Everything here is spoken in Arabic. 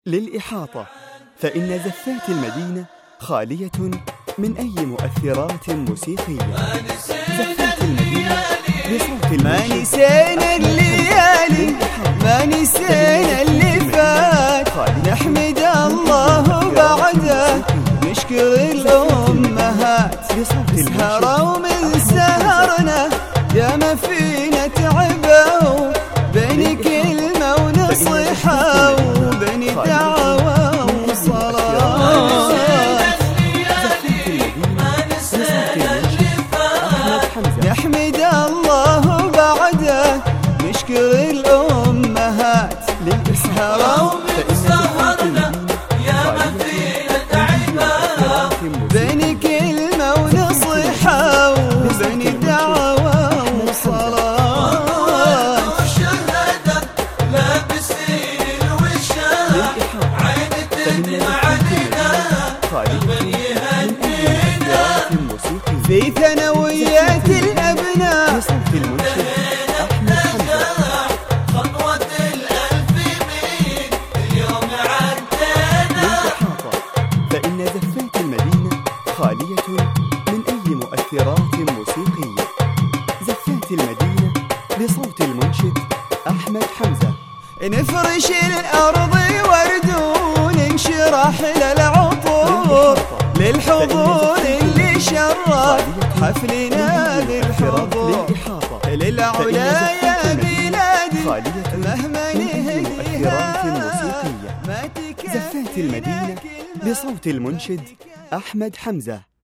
للإحاطة، فإن زفات المدينة خالية من أي مؤثرات موسيقية. زفات المدينة بصوت ما نسينا الليالي، ما نسينا اللي فات، نحمد الله بعده، نشكر الأمهات. سهروا من سهرنا يا ما فينا تعبوا، بين كلمة ونصيحة وبين دعوة وصلاة. نحمد الله بعده، نشكر الأمهات. سهروا من سهرنا يا ما فينا تعبوا، بين كلمة ونصيحة وبين دعوة وصلاة. شهدت لابسين الوشاح، عين تدمع علينا قلبي يهنينا. في ثانويات الأبناء خطوة الألف مين اليوم عدينا. فإن زفات المدينة خالية من أي مؤثرات موسيقية. زفات المدينة بصوت المنشد أحمد حمزة. نفرش الأرض ورد وننشرح للعطور، للحضور اللي شرف حفلنا بالحضور. للعلا يا بلادي مهما نهديها موسيقية. زفات المدينة بصوت المنشد أحمد حمزة.